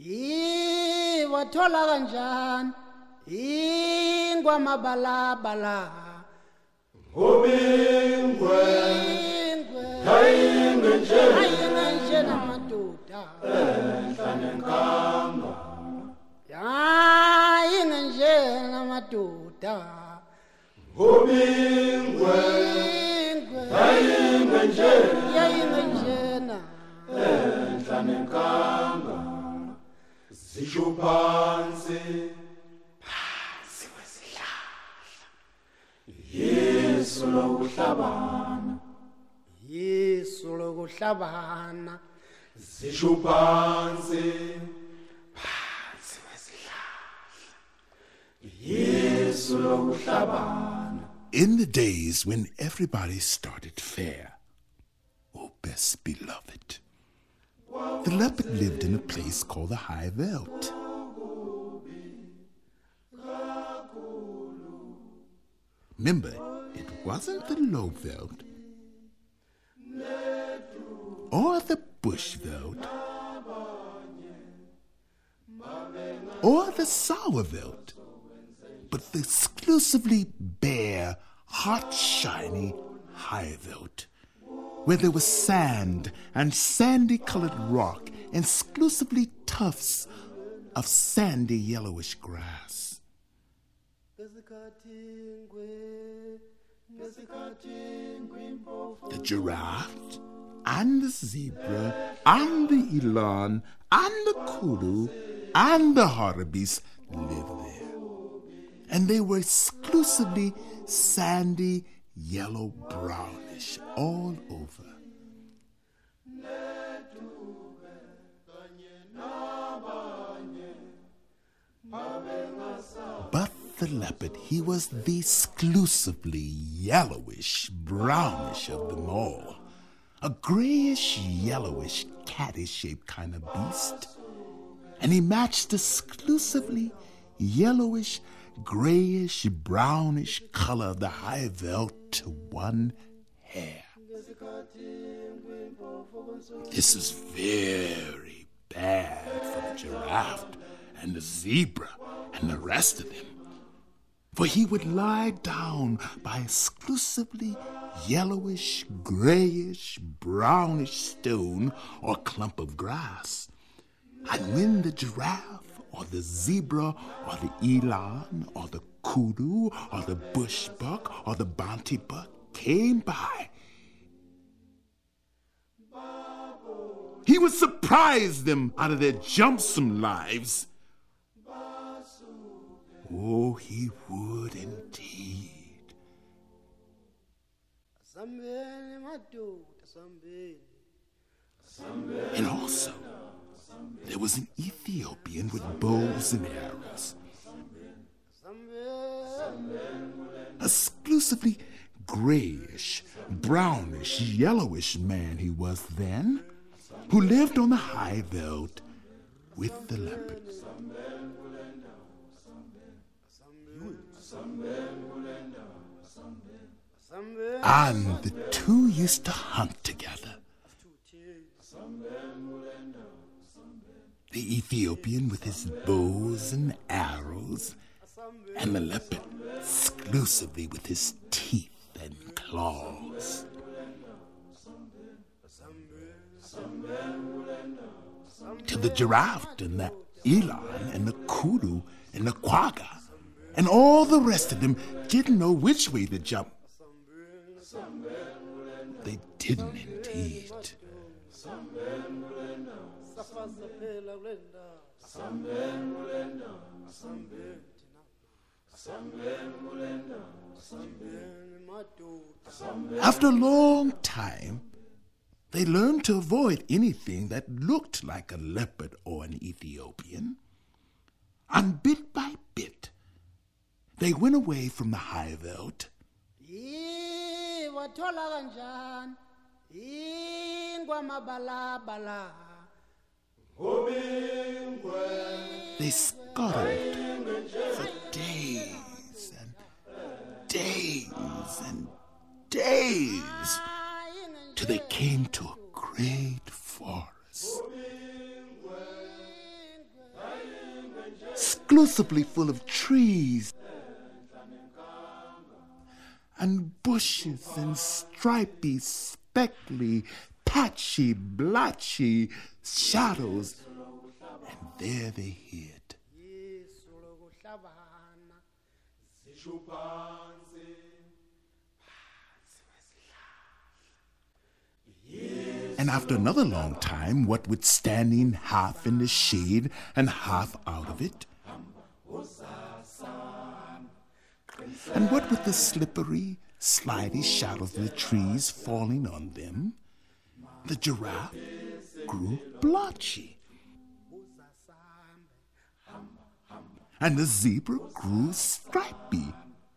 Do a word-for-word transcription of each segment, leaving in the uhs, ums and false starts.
Yi wathola kanjani ingwa mabalabala Ngobingwe Hayinge nje hayinge nje namadoda enhla nenkamba hayinge nje namadoda Ngobingwe Hayinge nje hayinge nje na enhla nenkamba Zisho phansi phansi kwesihlahla Yesu lokuhlabana Yesu lokuhlabana Zisho phansi phansi kwesihlahla Yesu lokuhlabana. In the days when everybody started fair, oh best beloved, the leopard lived in a place called the High Veld. Remember, it wasn't the low veld or the bush veld or the sour veld, but the exclusively bare, hot, shiny High Veld, where there was sand and sandy-colored rock, and exclusively tufts of sandy yellowish grass. The giraffe and the zebra and the eland and the kudu and the hartebeest lived there. And they were exclusively sandy, yellow-brownish all over. But the leopard, he was the exclusively yellowish, brownish of them all. A grayish, yellowish, catty-shaped kind of beast. And he matched exclusively yellowish, grayish, brownish color of the High Veld to one hair. This is very bad for the giraffe and the zebra and the rest of them, for he would lie down by exclusively yellowish, grayish, brownish stone or clump of grass. And when the giraffe or the zebra or the eland or the kudu or the bush buck or the bounty buck came by, he would surprise them out of their jumpsome lives. Oh, he would indeed. And also, there was an Ethiopian with bows and arrows. Exclusively grayish, brownish, yellowish man he was then, who lived on the High Veld with the leopard. And the two used to hunt together. The Ethiopian with his bows and arrows, and the leopard exclusively with his teeth and claws. Till the giraffe and the eland and the kudu and the quagga and all the rest of them didn't know which way to jump. They didn't indeed. After a long time, they learned to avoid anything that looked like a leopard or an Ethiopian. And bit by bit, they went away from the High Veld. They scuttled for days and days and days till they came to a great forest. exclusively full of trees and bushes and stripy, speckly, patchy, blotchy shadows. And there they hid. And after another long time, what with standing half in the shade and half out of it, and what with the slippery, slidey shadows of the trees falling on them, the giraffe grew blotchy, and the zebra grew stripy,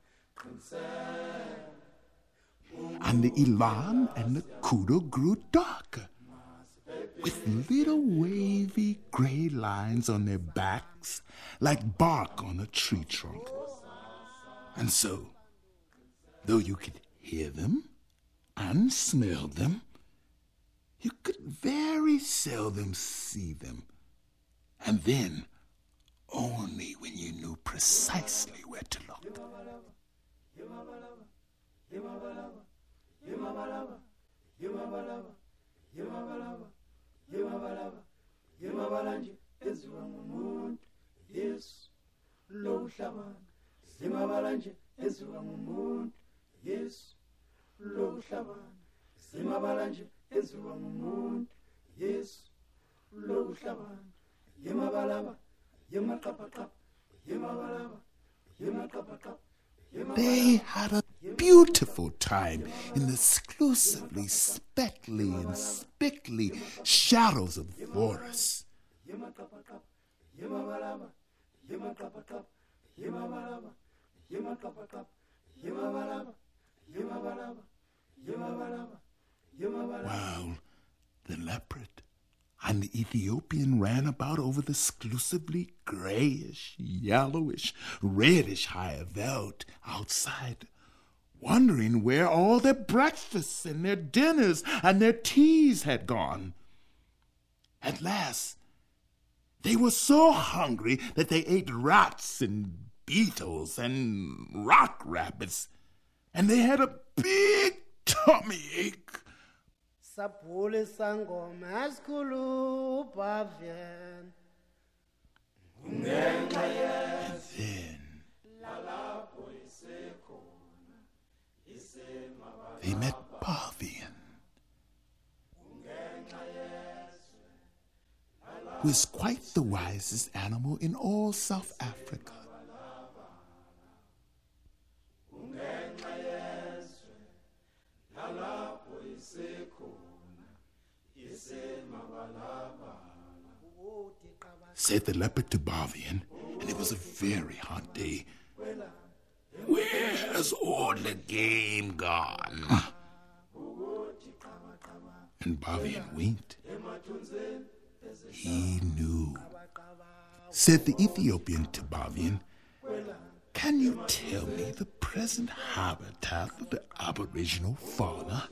and the eland and the kudu grew darker, with little wavy gray lines on their backs like bark on a tree trunk. And so, though you could hear them and smell them, you could very seldom see them. And then, only when you knew precisely where to look. Zimabalanje eziwa ngumuntu Yesu lokuhlabana Zimabalanje eziwa ngumuntu Yesu lokuhlabana Yemabalaba yemaqapaqapa yemabalaba yemaqapaqapa. They had a beautiful time in the exclusively speckly and spickly shadows of the forest. Yemaqapaqapa yemabalaba yemaqapaqapa yemabalaba yemaqapaqapa yemabalaba yemabalaba yemabalaba yemabalaba. While the leopard and the Ethiopian ran about over the exclusively grayish, yellowish, reddish high veldt outside, wondering where all their breakfasts and their dinners and their teas had gone. At last, they were so hungry that they ate rats and beetles and rock rabbits, and they had a big tummy ache. Sapule sangoma skulu Bavian. And then they met Bavian, who is quite the wisest animal in all South Africa. Said the leopard to Bavian, and it was a very hot day. Where's all the game gone? And Bavian winked. He knew. Said the Ethiopian to Bavian, can you tell me the present habitat of the Aboriginal fauna?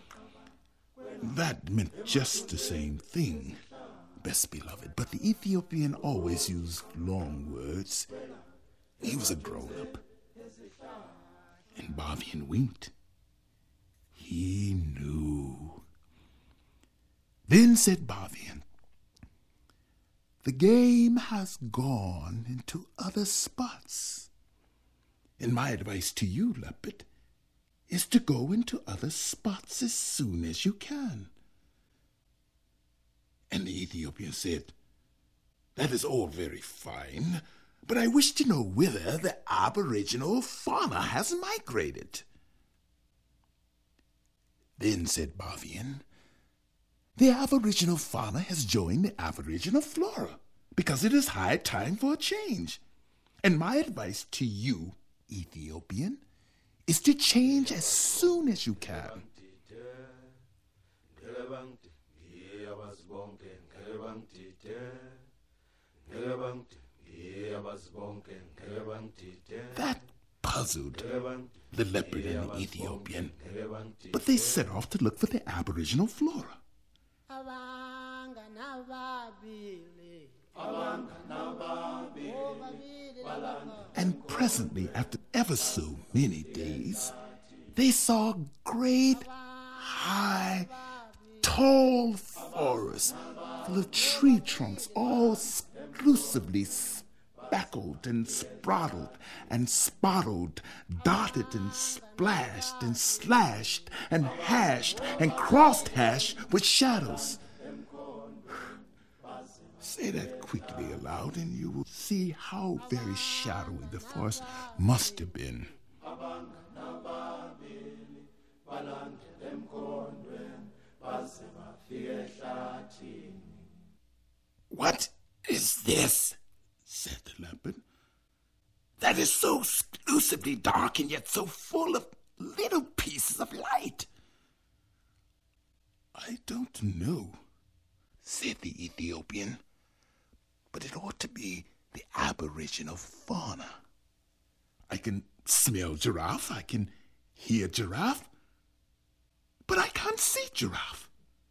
That meant just the same thing, best beloved, but the Ethiopian always used long words. He was a grown-up. And Bavian winked. He knew. Then said Bavian, the game has gone into other spots. And my advice to you, leopard, is to go into other spots as soon as you can. And the Ethiopian said, that is all very fine, but I wish to know whither the Aboriginal fauna has migrated. Then said Bavian, the Aboriginal fauna has joined the Aboriginal flora, because it is high time for a change. And my advice to you, Ethiopian, is to change as soon as you can. That puzzled the leopard and the Ethiopian, but they set off to look for the Aboriginal flora. Abanga nababili. Abanga nababili. Obabili. And presently, after ever so many days, they saw a great, high, tall forest full of tree trunks, all exclusively speckled and sprattled and spottled, dotted and splashed and slashed and hashed and cross-hashed with shadows. Say that quickly aloud and you will see how very shadowy the forest must have been. What is this? Said the leopard. That is so exclusively dark and yet so full of little pieces of light. I don't know, said the Ethiopian, but it ought to be the aboriginal fauna. I can smell giraffe, I can hear giraffe, but I can't see giraffe.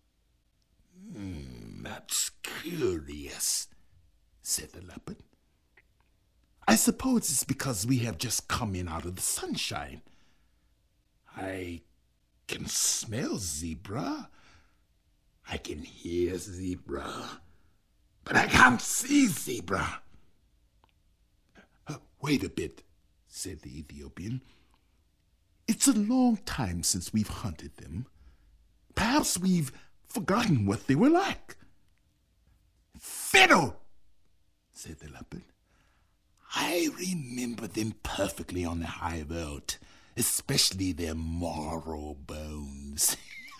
Hmm, that's curious, said the leopard. I suppose it's because we have just come in out of the sunshine. I can smell zebra, I can hear zebra, but I can't see zebra. Uh, wait a bit, said the Ethiopian. It's a long time since we've hunted them. Perhaps we've forgotten what they were like. Fiddle, said the leopard. I remember them perfectly on the high road, especially their marrow bones.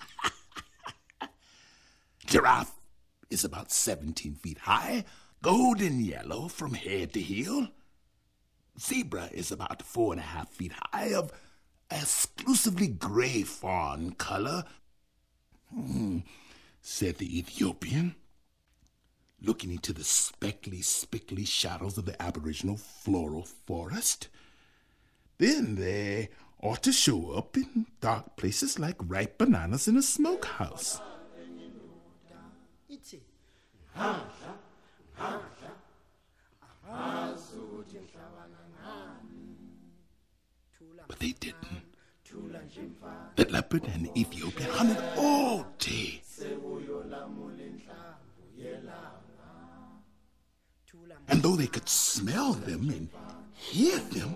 Giraffe is about seventeen feet high, golden yellow from head to heel. Zebra is about four and a half feet high, of exclusively gray fawn color. Hmm, said the Ethiopian, looking into the speckly, spickly shadows of the aboriginal floral forest. Then they ought to show up in dark places like ripe bananas in a smokehouse. But they didn't. The leopard and the Ethiopian hunted all day. And though they could smell them and hear them,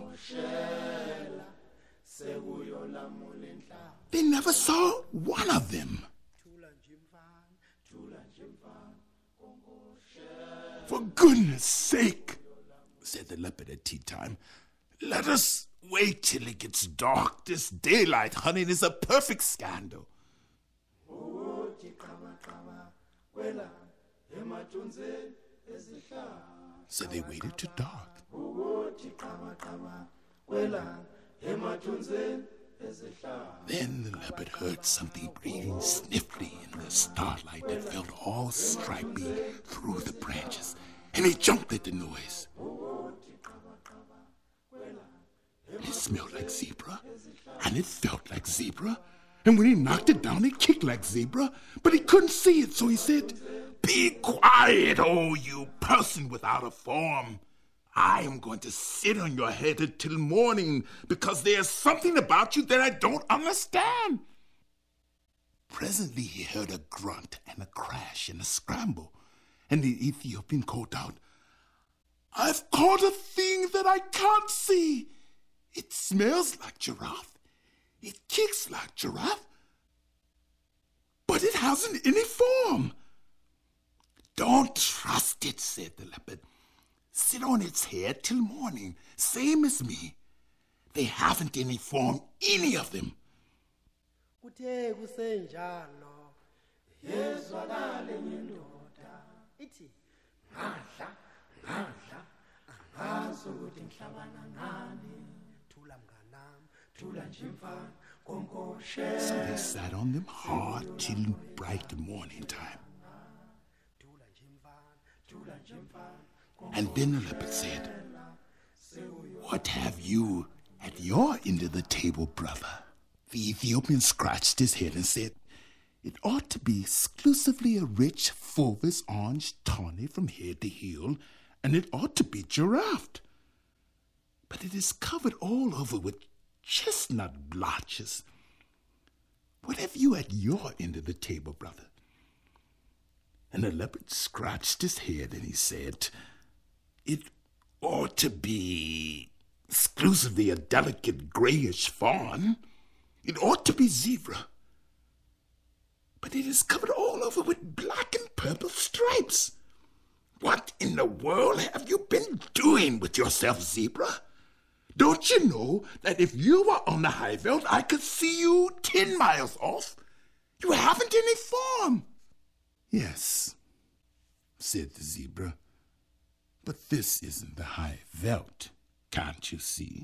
they never saw one of them. For goodness sake, said the leopard at tea time, let us wait till it gets dark. This daylight hunting is a perfect scandal. So they waited till dark. Then the leopard heard something breathing sniffly in the starlight that felt all stripy through the branches, and he jumped at the noise. It smelled like zebra, and it felt like zebra, and when he knocked it down, it kicked like zebra, but he couldn't see it, so he said, "Be quiet, oh, you person without a form. I am going to sit on your head until morning because there's something about you that I don't understand." Presently he heard a grunt and a crash and a scramble, and the Ethiopian called out, "I've caught a thing that I can't see. It smells like giraffe. It kicks like giraffe, but it hasn't any form." "Don't trust it," said the leopard. "Sit on its head till morning, same as me. They haven't any form, any of them." Kuthe kusenjalo yezwakala enye indoda ithi ngadla ngadla angazi ukuthi ngihlabana ngani thula mnganami thula nje mfana konkoshe. So they sat on them hard till bright morning time. Thula nje mfana thula nje mfana. And then the leopard said, "What have you at your end of the table, brother?" The Ethiopian scratched his head and said, "It ought to be exclusively a rich, fulvous orange tawny from head to heel, and it ought to be giraffe." but it is covered all over with chestnut blotches. What have you at your end of the table, brother? And the leopard scratched his head and he said, it ought to be exclusively a delicate grayish fawn. It ought to be zebra. But it is covered all over with black and purple stripes. What in the world have you been doing with yourself, zebra? Don't you know that if you were on the Highveld, I could see you ten miles off? You haven't any form. Yes, said the zebra, but this isn't the Highveld, can't you see?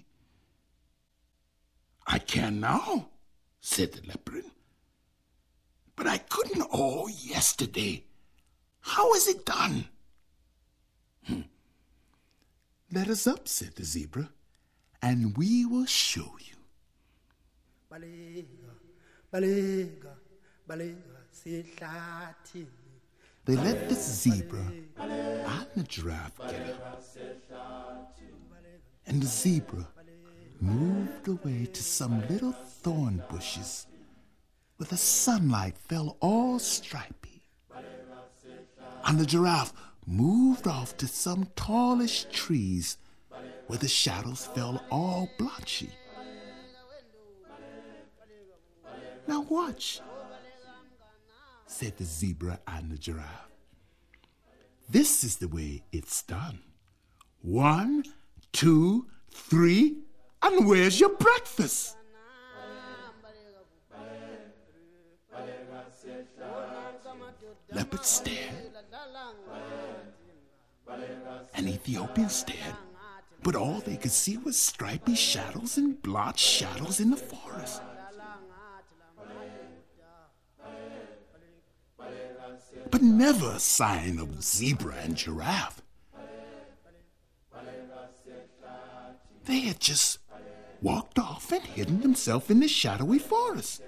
I can now, said the leopard, but I couldn't all yesterday. How is it done? Hmm. Let us up, said the zebra, and we will show you. Balega, balega, balega, sihlathini. They let the zebra and the giraffe get up, and the zebra moved away to some little thorn bushes where the sunlight fell all stripy, and the giraffe moved off to some tallish trees where the shadows fell all blotchy. Now watch, said the zebra and the giraffe. This is the way it's done. One, two, three, and where's your breakfast? Leopard stared, and Ethiopian stared, but all they could see was stripy shadows and blotched shadows in the forest. But never a sign of zebra and giraffe. They had just walked off and hidden themselves in the shadowy forest.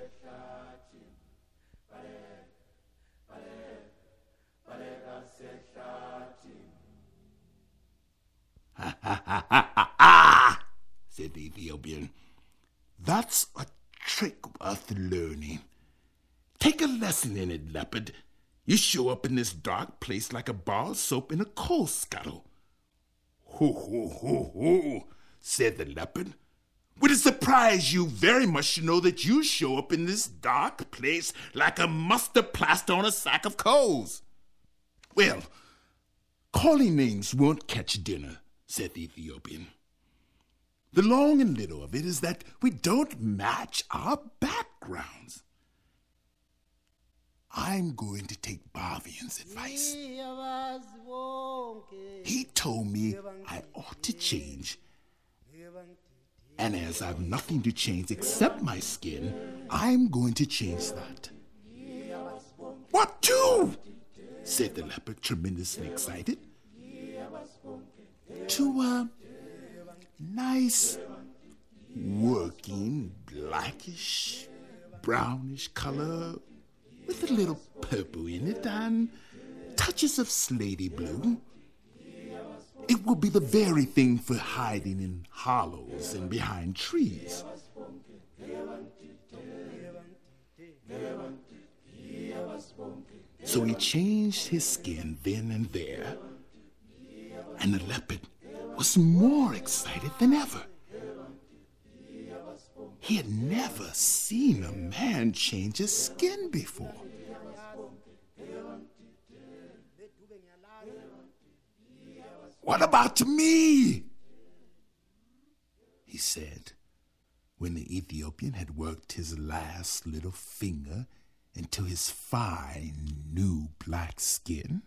Ha ha ha ha ha ha, said the Ethiopian. That's a trick worth learning. Take a lesson in it, leopard. You show up in this dark place like a bar of soap in a coal scuttle. Ho, ho, ho, ho, said the leopard. Would it surprise you very much to know that you show up in this dark place like a mustard plaster on a sack of coals? Well, calling names won't catch dinner, said the Ethiopian. The long and little of it is that we don't match our backgrounds. I'm going to take Bavian's advice. He told me I ought to change. And as I've nothing to change except my skin, I'm going to change that. What to? Said the leopard, tremendously excited. To a nice, working, blackish, brownish color with a little purple in it and touches of slaty blue. It will be the very thing for hiding in hollows and behind trees. So he changed his skin then and there, and the leopard was more excited than ever. He had never seen a man change his skin before. What about me? He said, when the Ethiopian had worked his last little finger into his fine new black skin.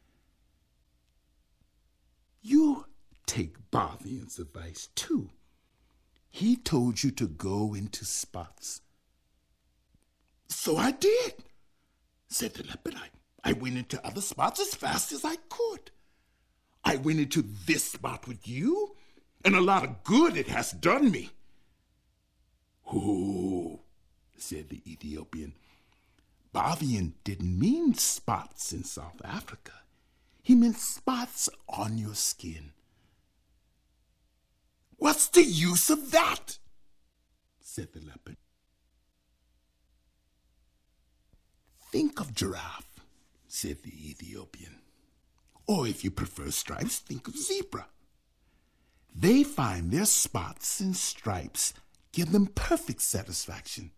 You take Bavian's advice too. He told you to go into spots. So I did, said the leopard. I, I went into other spots as fast as I could. I went into this spot with you, and a lot of good it has done me. Oh, said the Ethiopian. Bavian didn't mean spots in South Africa. He meant spots on your skin. "What's the use of that?" said the leopard. "Think of giraffe," said the Ethiopian. "Or if you prefer stripes, think of zebra. They find their spots and stripes give them perfect satisfaction."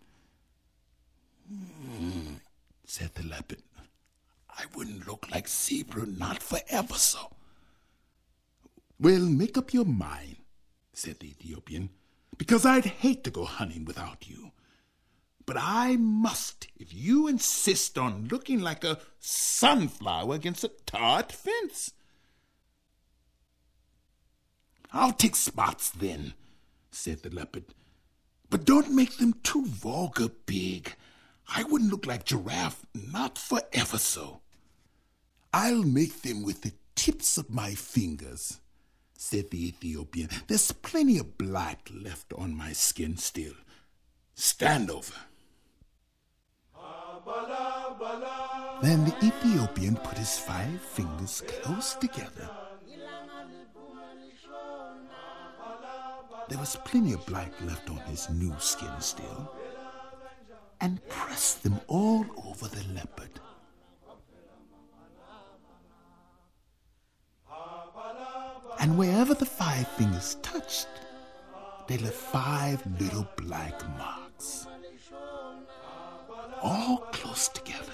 "Hmm," said the leopard. "I wouldn't look like zebra, not forever so." "Well, make up your mind," said the Ethiopian, "because I'd hate to go hunting without you. But I must if you insist on looking like a sunflower against a tarred fence." "I'll take spots then," said the leopard. "But don't make them too vulgar big. I wouldn't look like giraffe, not forever so." "I'll make them with the tips of my fingers," said the Ethiopian. "There's plenty of black left on my skin still. Stand over." Then the Ethiopian put his five fingers close together. There was plenty of black left on his new skin still, and pressed them all over the leopard. And wherever the five fingers touched, they left five little black marks, all close together.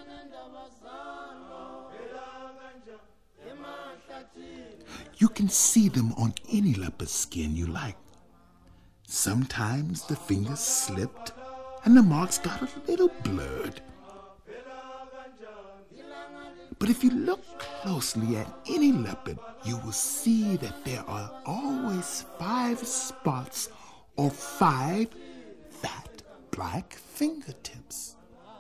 You can see them on any leopard skin you like. Sometimes the fingers slipped and the marks got a little blurred. But if you look closely at any leopard, you will see that there are always five spots or five fat black fingertips.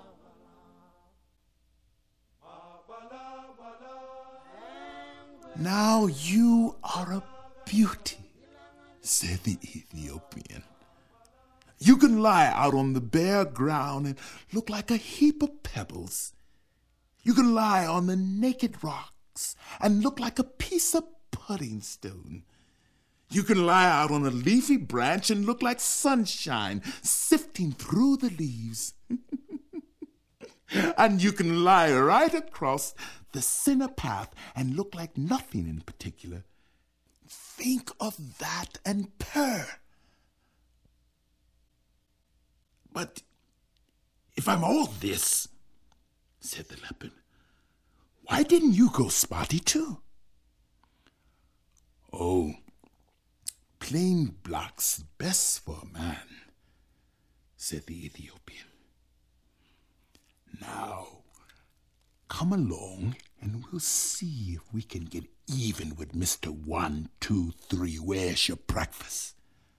"Now you are a beauty," said the Ethiopian. "You can lie out on the bare ground and look like a heap of pebbles. You can lie on the naked rocks and look like a piece of pudding stone. You can lie out on a leafy branch and look like sunshine sifting through the leaves. And you can lie right across the center path and look like nothing in particular. Think of that and purr. But if I'm all this," said the leopard, "why didn't you go spotty too?" "Oh, plain black's best for a man," said the Ethiopian. "Now, come along and we'll see if we can get even with Mister One, Two, Three. Where's your breakfast?"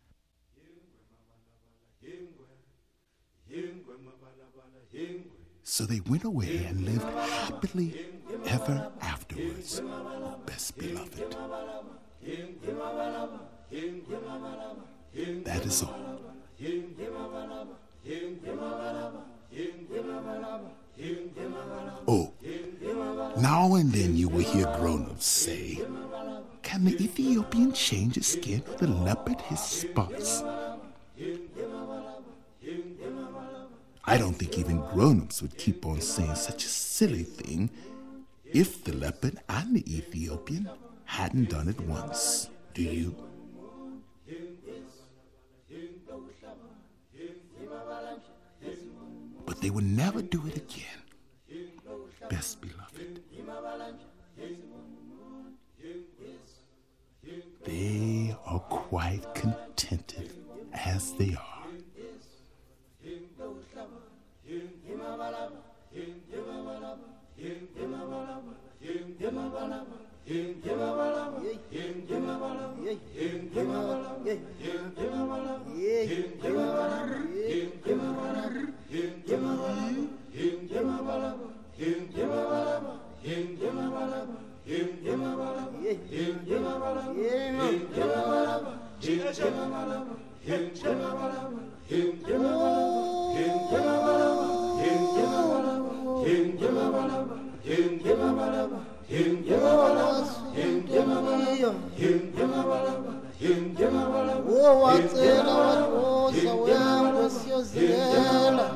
So they went away and lived happily ever afterwards, best beloved. That is all. Oh, now and then you will hear grown-ups say, "Can the Ethiopian change his skin or the leopard his spots?" I don't think even grown-ups would keep on saying such a silly thing if the leopard and the Ethiopian hadn't done it once. Do you? But they would never do it again, best beloved. They are quite contented as they are. owacela wadosa uyangwe siyoziyela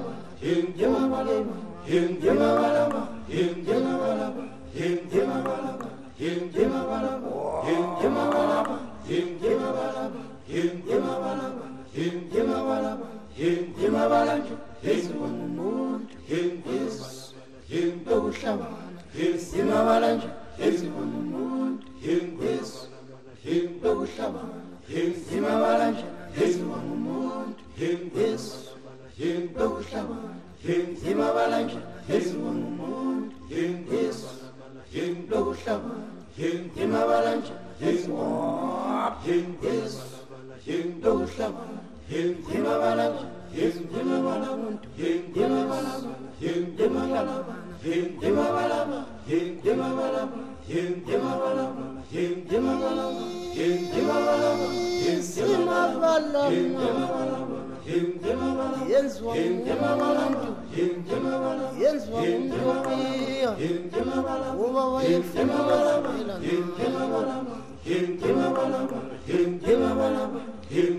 yenzwa umuntu yenzwa umntopiya uba wayefuna ukwazela